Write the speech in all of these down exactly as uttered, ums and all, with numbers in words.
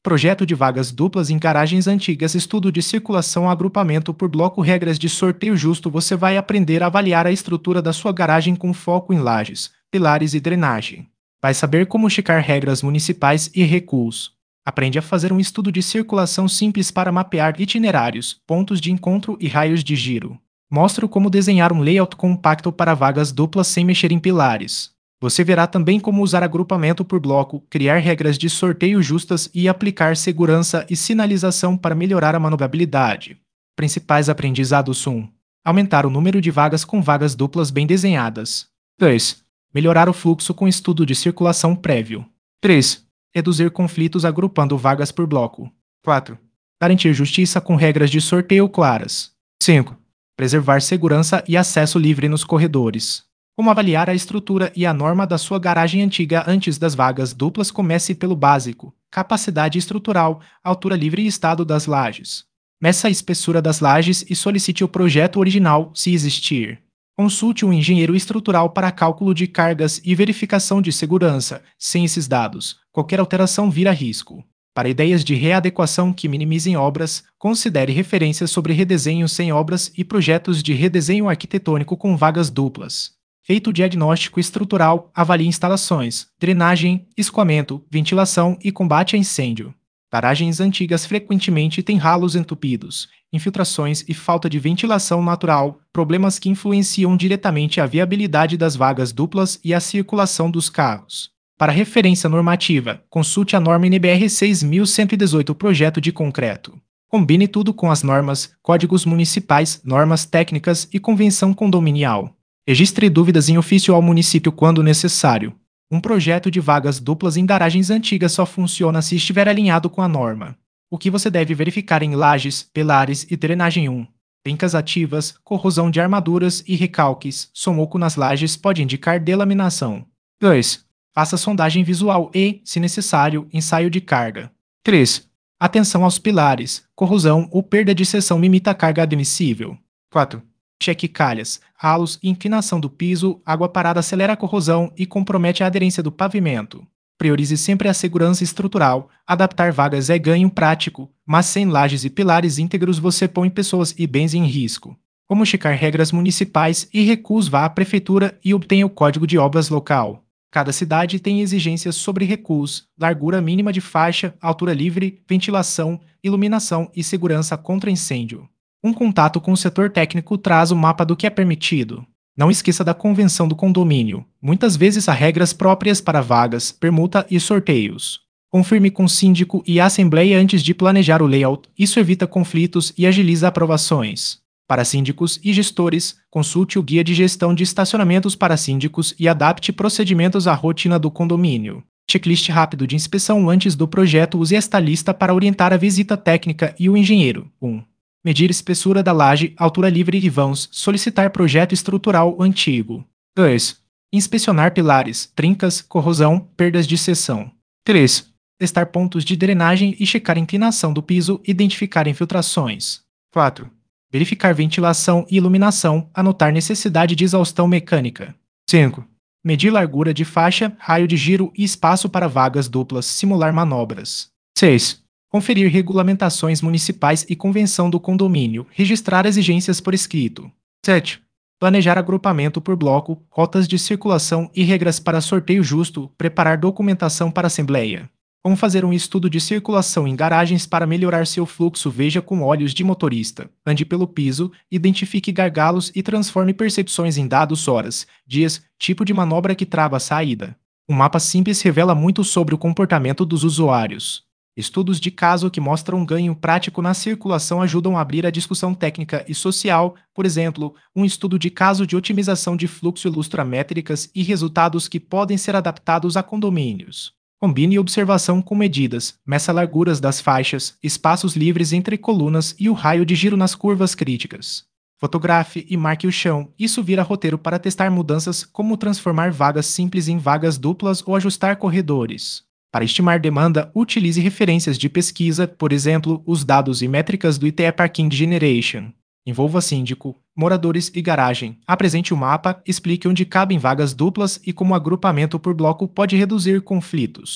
Projeto de vagas duplas em garagens antigas, estudo de circulação, agrupamento por bloco, regras de sorteio justo. Você vai aprender a avaliar a estrutura da sua garagem com foco em lajes, pilares e drenagem. Vai saber como checar regras municipais e recuos. Aprende a fazer um estudo de circulação simples para mapear itinerários, pontos de encontro e raios de giro. Mostro como desenhar um layout compacto para vagas duplas sem mexer em pilares. Você verá também como usar agrupamento por bloco, criar regras de sorteio justas e aplicar segurança e sinalização para melhorar a manobrabilidade. Principais aprendizados: um. Aumentar o número de vagas com vagas duplas bem desenhadas. dois. Melhorar o fluxo com estudo de circulação prévio. três. Reduzir conflitos agrupando vagas por bloco. quatro. Garantir justiça com regras de sorteio claras. cinco. Preservar segurança e acesso livre nos corredores. Como avaliar a estrutura e a norma da sua garagem antiga antes das vagas duplas? Comece pelo básico: capacidade estrutural, altura livre e estado das lajes. Meça a espessura das lajes e solicite o projeto original, se existir. Consulte um engenheiro estrutural para cálculo de cargas e verificação de segurança. Sem esses dados, qualquer alteração vira risco. Para ideias de readequação que minimizem obras, considere referências sobre redesenho sem obras e projetos de redesenho arquitetônico com vagas duplas. Feito o diagnóstico estrutural, avalie instalações, drenagem, escoamento, ventilação e combate a incêndio. Garagens antigas frequentemente têm ralos entupidos, infiltrações e falta de ventilação natural, problemas que influenciam diretamente a viabilidade das vagas duplas e a circulação dos carros. Para referência normativa, consulte a norma N B R seis mil cento e dezoito Projeto de Concreto. Combine tudo com as normas, códigos municipais, normas técnicas e convenção condominial. Registre dúvidas em ofício ao município quando necessário. Um projeto de vagas duplas em garagens antigas só funciona se estiver alinhado com a norma. O que você deve verificar em lajes, pilares e drenagem? um. Pencas ativas, corrosão de armaduras e recalques. Somoco nas lajes pode indicar delaminação. dois. Faça sondagem visual e, se necessário, ensaio de carga. três. Atenção aos pilares. Corrosão ou perda de seção limita a carga admissível. quatro. Cheque calhas, ralos e inclinação do piso. Água parada acelera a corrosão e compromete a aderência do pavimento. Priorize sempre a segurança estrutural. Adaptar vagas é ganho prático, mas sem lajes e pilares íntegros você põe pessoas e bens em risco. Como checar regras municipais e recuos? Vá à prefeitura e obtenha o código de obras local. Cada cidade tem exigências sobre recuos, largura mínima de faixa, altura livre, ventilação, iluminação e segurança contra incêndio. Um contato com o setor técnico traz o mapa do que é permitido. Não esqueça da convenção do condomínio. Muitas vezes há regras próprias para vagas, permuta e sorteios. Confirme com síndico e assembleia antes de planejar o layout. Isso evita conflitos e agiliza aprovações. Para síndicos e gestores, consulte o Guia de Gestão de Estacionamentos para Síndicos e adapte procedimentos à rotina do condomínio. Checklist rápido de inspeção antes do projeto. Use esta lista para orientar a visita técnica e o engenheiro. um. Medir espessura da laje, altura livre e vãos. Solicitar projeto estrutural antigo. dois. Inspecionar pilares, trincas, corrosão, perdas de seção. três. Testar pontos de drenagem e checar inclinação do piso, identificar infiltrações. quatro. Verificar ventilação e iluminação, anotar necessidade de exaustão mecânica. cinco. Medir largura de faixa, raio de giro e espaço para vagas duplas, simular manobras. seis. Conferir regulamentações municipais e convenção do condomínio, registrar exigências por escrito. sete. Planejar agrupamento por bloco, rotas de circulação e regras para sorteio justo, preparar documentação para assembleia. Como fazer um estudo de circulação em garagens para melhorar seu fluxo? Veja com olhos de motorista. Ande pelo piso, identifique gargalos e transforme percepções em dados, horas, dias, tipo de manobra que trava a saída. Um mapa simples revela muito sobre o comportamento dos usuários. Estudos de caso que mostram um ganho prático na circulação ajudam a abrir a discussão técnica e social. Por exemplo, um estudo de caso de otimização de fluxo ilustra métricas e resultados que podem ser adaptados a condomínios. Combine observação com medidas, meça larguras das faixas, espaços livres entre colunas e o raio de giro nas curvas críticas. Fotografe e marque o chão. Isso vira roteiro para testar mudanças, como transformar vagas simples em vagas duplas ou ajustar corredores. Para estimar demanda, utilize referências de pesquisa, por exemplo, os dados e métricas do I T E Parking Generation. Envolva síndico, moradores e garagem. Apresente o mapa, explique onde cabem vagas duplas e como o agrupamento por bloco pode reduzir conflitos.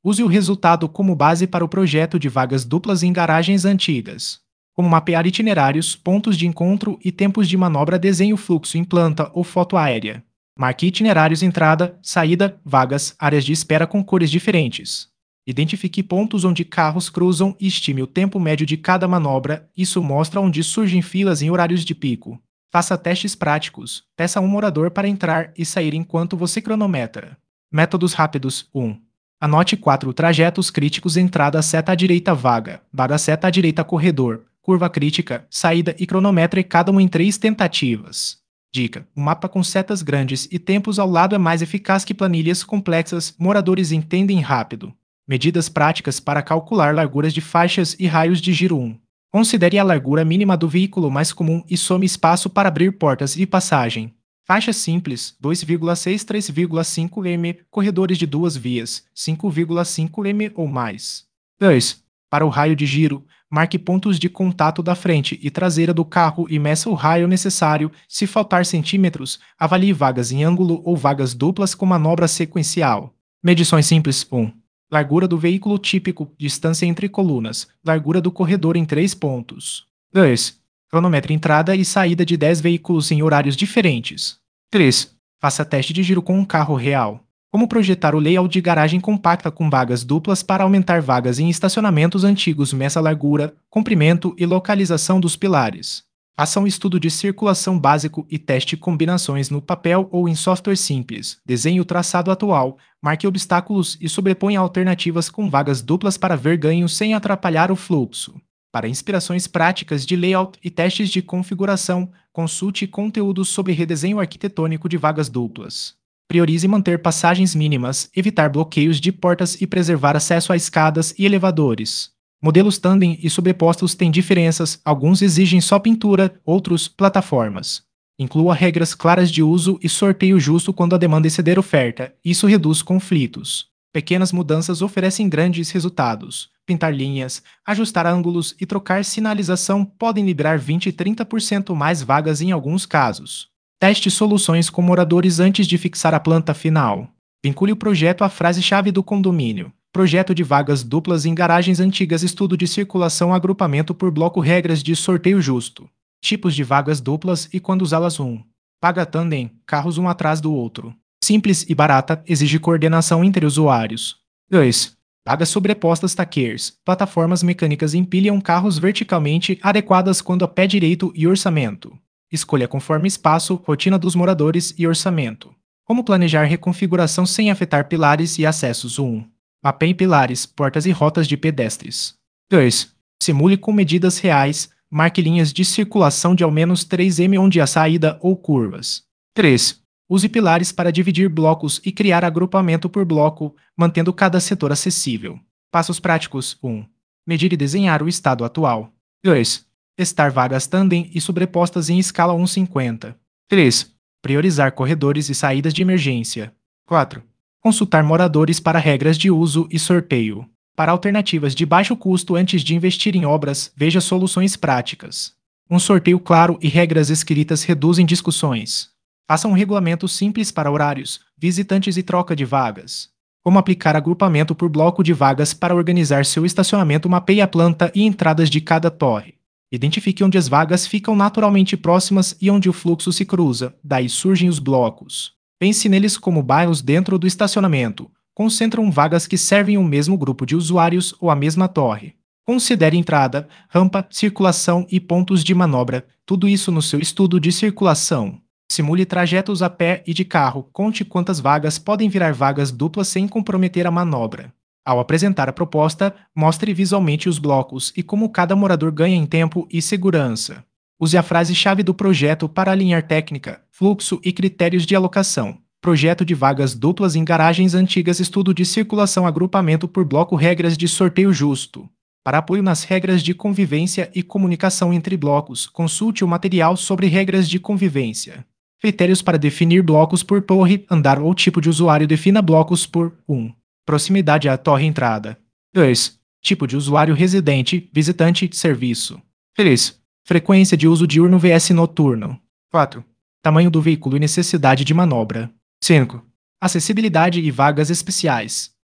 Use o resultado como base para o projeto de vagas duplas em garagens antigas. Como mapear itinerários, pontos de encontro e tempos de manobra, desenhe o fluxo em planta ou foto aérea. Marque itinerários entrada, saída, vagas, áreas de espera com cores diferentes. Identifique pontos onde carros cruzam e estime o tempo médio de cada manobra, isso mostra onde surgem filas em horários de pico. Faça testes práticos, peça a um morador para entrar e sair enquanto você cronometra. Métodos rápidos. um. Anote quatro trajetos críticos: entrada, seta à direita, vaga, vaga, seta à direita, corredor, curva crítica, saída e cronometre cada um em três tentativas. Dica: um mapa com setas grandes e tempos ao lado é mais eficaz que planilhas complexas, moradores entendem rápido. Medidas práticas para calcular larguras de faixas e raios de giro. um. Considere a largura mínima do veículo mais comum e some espaço para abrir portas e passagem. Faixa simples, dois vírgula seis a três vírgula cinco milímetros, corredores de duas vias, cinco vírgula cinco milímetros ou mais. dois. Para o raio de giro, marque pontos de contato da frente e traseira do carro e meça o raio necessário. Se faltar centímetros, avalie vagas em ângulo ou vagas duplas com manobra sequencial. Medições simples. um. Largura do veículo típico, distância entre colunas, largura do corredor em três pontos. dois. Cronometre entrada e saída de dez veículos em horários diferentes. três. Faça teste de giro com um carro real. Como projetar o layout de garagem compacta com vagas duplas para aumentar vagas em estacionamentos antigos. Meça a largura, comprimento e localização dos pilares. Faça um estudo de circulação básico e teste combinações no papel ou em software simples. Desenhe o traçado atual, marque obstáculos e sobreponha alternativas com vagas duplas para ver ganhos sem atrapalhar o fluxo. Para inspirações práticas de layout e testes de configuração, consulte conteúdos sobre redesenho arquitetônico de vagas duplas. Priorize manter passagens mínimas, evitar bloqueios de portas e preservar acesso a escadas e elevadores. Modelos tandem e sobrepostos têm diferenças, alguns exigem só pintura, outros, plataformas. Inclua regras claras de uso e sorteio justo quando a demanda exceder oferta, isso reduz conflitos. Pequenas mudanças oferecem grandes resultados. Pintar linhas, ajustar ângulos e trocar sinalização podem liberar vinte a trinta por cento mais vagas em alguns casos. Teste soluções com moradores antes de fixar a planta final. Vincule o projeto à frase-chave do condomínio. Projeto de vagas duplas em garagens antigas. Estudo de circulação. Agrupamento por bloco. Regras de sorteio justo. Tipos de vagas duplas e quando usá-las. um. Vaga tandem, carros um atrás do outro. Simples e barata, exige coordenação entre usuários. dois. Vagas sobrepostas. Taquers, plataformas mecânicas empilham carros verticalmente, adequadas quando a pé direito e orçamento. Escolha conforme espaço, rotina dos moradores e orçamento. Como planejar reconfiguração sem afetar pilares e acessos. um. Mapeie pilares, portas e rotas de pedestres. dois. Simule com medidas reais, marque linhas de circulação de ao menos três milímetros onde há saída ou curvas. três. Use pilares para dividir blocos e criar agrupamento por bloco, mantendo cada setor acessível. Passos práticos. um. Medir e desenhar o estado atual. dois. Testar vagas tandem e sobrepostas em escala um a cinquenta. três. Priorizar corredores e saídas de emergência. quatro. Consultar moradores para regras de uso e sorteio. Para alternativas de baixo custo antes de investir em obras, veja soluções práticas. Um sorteio claro e regras escritas reduzem discussões. Faça um regulamento simples para horários, visitantes e troca de vagas. Como aplicar agrupamento por bloco de vagas para organizar seu estacionamento. Mapeie a planta e entradas de cada torre. Identifique onde as vagas ficam naturalmente próximas e onde o fluxo se cruza, daí surgem os blocos. Pense neles como bairros dentro do estacionamento. Concentram vagas que servem o mesmo grupo de usuários ou a mesma torre. Considere entrada, rampa, circulação e pontos de manobra, tudo isso no seu estudo de circulação. Simule trajetos a pé e de carro, conte quantas vagas podem virar vagas duplas sem comprometer a manobra. Ao apresentar a proposta, mostre visualmente os blocos e como cada morador ganha em tempo e segurança. Use a frase-chave do projeto para alinhar técnica, fluxo e critérios de alocação. Projeto de vagas duplas em garagens antigas. Estudo de circulação. Agrupamento por bloco. Regras de sorteio justo. Para apoio nas regras de convivência e comunicação entre blocos, consulte o material sobre regras de convivência. Critérios para definir blocos por torre, andar ou tipo de usuário. Defina blocos por um. Proximidade à torre entrada. dois. Tipo de usuário: residente, visitante, serviço. três. Frequência de uso diurno versus noturno. quatro. Tamanho do veículo e necessidade de manobra. cinco. Acessibilidade e vagas especiais.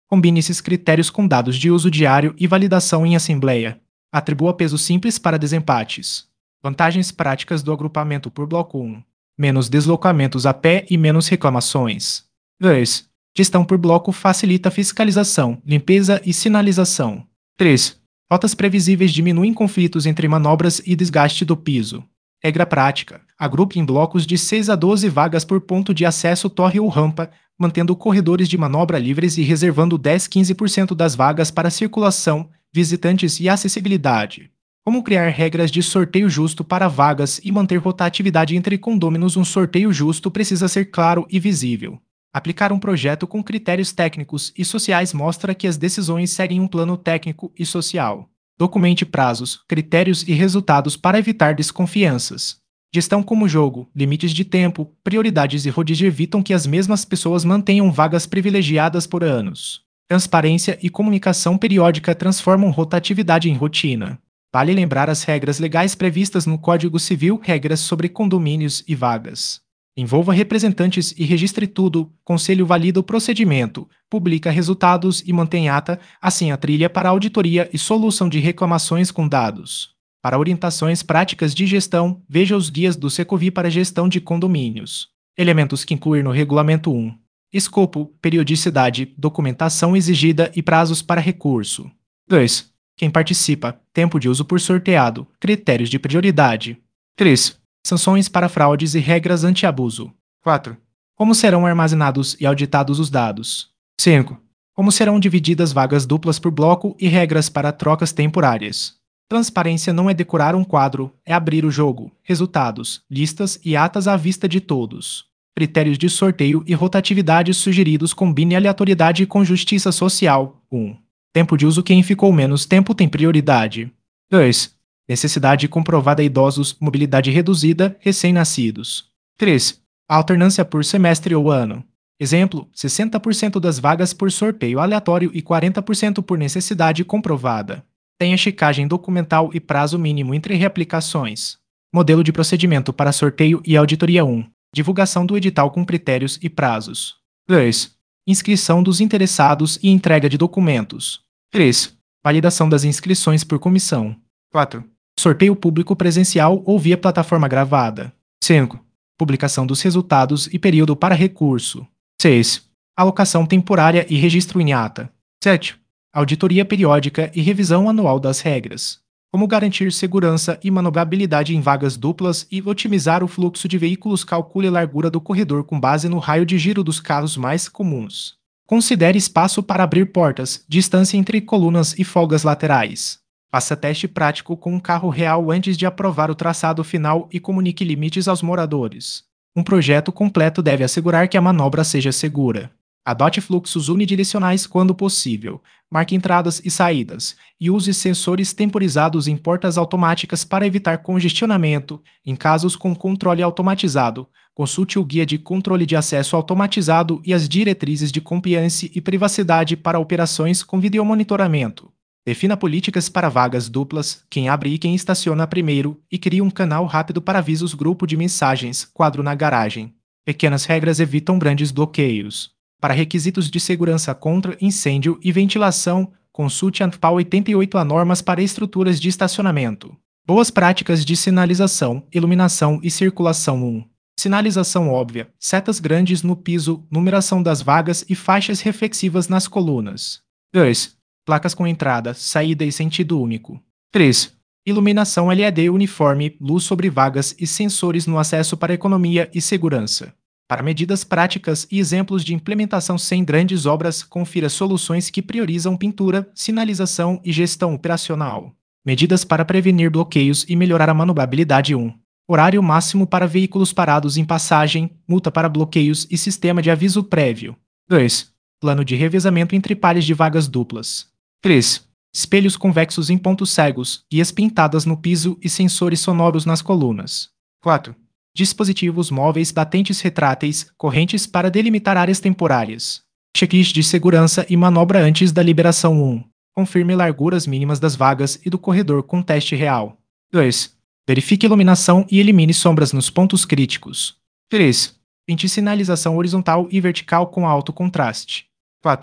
Combine esses critérios com dados de uso diário e validação em assembleia. Atribua peso simples para desempates. Vantagens práticas do agrupamento por bloco um. Menos deslocamentos a pé e menos reclamações. dois. Gestão por bloco facilita fiscalização, limpeza e sinalização. três. Rotas previsíveis diminuem conflitos entre manobras e desgaste do piso. Regra prática: agrupe em blocos de seis a doze vagas por ponto de acesso torre ou rampa, mantendo corredores de manobra livres e reservando dez a quinze por cento das vagas para circulação, visitantes e acessibilidade. Como criar regras de sorteio justo para vagas e manter rotatividade entre condôminos? Um sorteio justo precisa ser claro e visível. Aplicar um projeto com critérios técnicos e sociais mostra que as decisões seguem um plano técnico e social. Documente prazos, critérios e resultados para evitar desconfianças. Gestão como jogo, limites de tempo, prioridades e rodízio evitam que as mesmas pessoas mantenham vagas privilegiadas por anos. Transparência e comunicação periódica transformam rotatividade em rotina. Vale lembrar as regras legais previstas no Código Civil, regras sobre condomínios e vagas. Envolva representantes e registre tudo, conselho valida o procedimento, publica resultados e mantém ata, assim a trilha para auditoria e solução de reclamações com dados. Para orientações práticas de gestão, veja os guias do Secovi para gestão de condomínios. Elementos que incluir no Regulamento um. Escopo, periodicidade, documentação exigida e prazos para recurso. dois. Quem participa, tempo de uso por sorteado, critérios de prioridade. três. Sanções para fraudes e regras anti-abuso. quatro. Como serão armazenados e auditados os dados? cinco. Como serão divididas vagas duplas por bloco e regras para trocas temporárias? Transparência não é decorar um quadro, é abrir o jogo, resultados, listas e atas à vista de todos. Critérios de sorteio e rotatividade sugeridos: combine aleatoriedade com justiça social. um. Tempo de uso: quem ficou menos tempo tem prioridade. dois. Necessidade comprovada: idosos, mobilidade reduzida, recém-nascidos. três. Alternância por semestre ou ano. Exemplo: sessenta por cento das vagas por sorteio aleatório e quarenta por cento por necessidade comprovada. Tenha checagem documental e prazo mínimo entre reaplicações. Modelo de procedimento para sorteio e auditoria. um. Divulgação do edital com critérios e prazos. dois. Inscrição dos interessados e entrega de documentos. três. Validação das inscrições por comissão. quatro. Sorteio público presencial ou via plataforma gravada. cinco. Publicação dos resultados e período para recurso. seis. Alocação temporária e registro em ata. sete. Auditoria periódica e revisão anual das regras. Como garantir segurança e manobrabilidade em vagas duplas e otimizar o fluxo de veículos? Calcule a largura do corredor com base no raio de giro dos carros mais comuns. Considere espaço para abrir portas, distância entre colunas e folgas laterais. Faça teste prático com um carro real antes de aprovar o traçado final e comunique limites aos moradores. Um projeto completo deve assegurar que a manobra seja segura. Adote fluxos unidirecionais quando possível. Marque entradas e saídas. E use sensores temporizados em portas automáticas para evitar congestionamento. Em casos com controle automatizado, consulte o guia de controle de acesso automatizado e as diretrizes de compliance e privacidade para operações com videomonitoramento. Defina políticas para vagas duplas, quem abre e quem estaciona primeiro, e crie um canal rápido para avisos: grupo de mensagens, quadro na garagem. Pequenas regras evitam grandes bloqueios. Para requisitos de segurança contra incêndio e ventilação, consulte a ANFPA oitenta e oito A normas para estruturas de estacionamento. Boas práticas de sinalização, iluminação e circulação. um. Sinalização óbvia, setas grandes no piso, numeração das vagas e faixas reflexivas nas colunas. dois. Placas com entrada, saída e sentido único. três. Iluminação L E D uniforme, luz sobre vagas e sensores no acesso para economia e segurança. Para medidas práticas e exemplos de implementação sem grandes obras, confira soluções que priorizam pintura, sinalização e gestão operacional. Medidas para prevenir bloqueios e melhorar a manobrabilidade. um. Horário máximo para veículos parados em passagem, multa para bloqueios e sistema de aviso prévio. dois. Plano de revezamento entre pares de vagas duplas. três. Espelhos convexos em pontos cegos, guias pintadas no piso e sensores sonoros nas colunas. quatro. Dispositivos móveis batentes retráteis, correntes para delimitar áreas temporárias. Checklist de segurança e manobra antes da liberação. um. Confirme larguras mínimas das vagas e do corredor com teste real. dois. Verifique iluminação e elimine sombras nos pontos críticos. três. Pinte sinalização horizontal e vertical com alto contraste. quatro.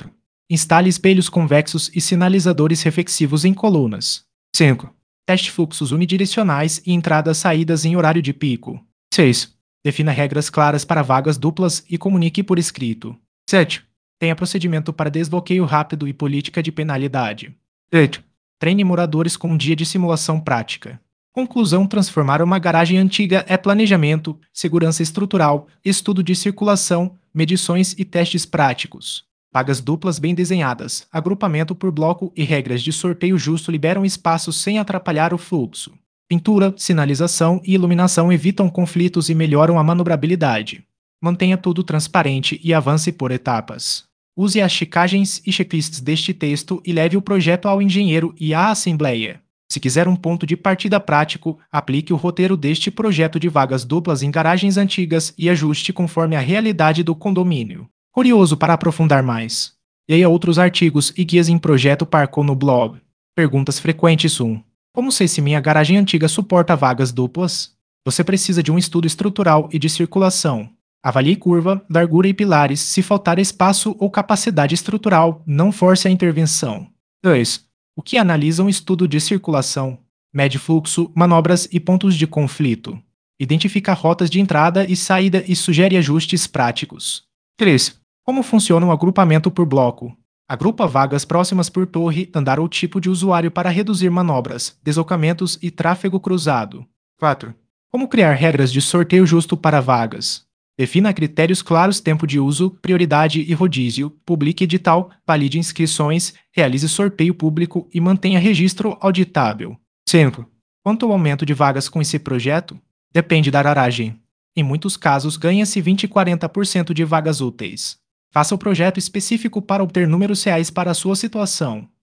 Instale espelhos convexos e sinalizadores reflexivos em colunas. cinco. Teste fluxos unidirecionais e entradas-saídas em horário de pico. seis. Defina regras claras para vagas duplas e comunique por escrito. sete. Tenha procedimento para desbloqueio rápido e política de penalidade. oito. Treine moradores com um dia de simulação prática. Conclusão: transformar uma garagem antiga é planejamento, segurança estrutural, estudo de circulação, medições e testes práticos. Vagas duplas bem desenhadas, agrupamento por bloco e regras de sorteio justo liberam espaço sem atrapalhar o fluxo. Pintura, sinalização e iluminação evitam conflitos e melhoram a manobrabilidade. Mantenha tudo transparente e avance por etapas. Use as checagens e checklists deste texto e leve o projeto ao engenheiro e à assembleia. Se quiser um ponto de partida prático, aplique o roteiro deste projeto de vagas duplas em garagens antigas e ajuste conforme a realidade do condomínio. Curioso para aprofundar mais? Leia outros artigos e guias em Projeto Parkour no blog. Perguntas frequentes um. Como sei se minha garagem antiga suporta vagas duplas? Você precisa de um estudo estrutural e de circulação. Avalie curva, largura e pilares. Se faltar espaço ou capacidade estrutural, não force a intervenção. dois. O que analisa um estudo de circulação? Mede fluxo, manobras e pontos de conflito. Identifica rotas de entrada e saída e sugere ajustes práticos. três. Como funciona um agrupamento por bloco? Agrupa vagas próximas por torre, andar ou tipo de usuário para reduzir manobras, deslocamentos e tráfego cruzado. quatro. Como criar regras de sorteio justo para vagas? Defina critérios claros: tempo de uso, prioridade e rodízio, publique edital, valide inscrições, realize sorteio público e mantenha registro auditável. cinco. Quanto ao aumento de vagas com esse projeto? Depende da garagem. Em muitos casos, ganha-se vinte a quarenta por cento de vagas úteis. Faça o projeto específico para obter números reais para a sua situação.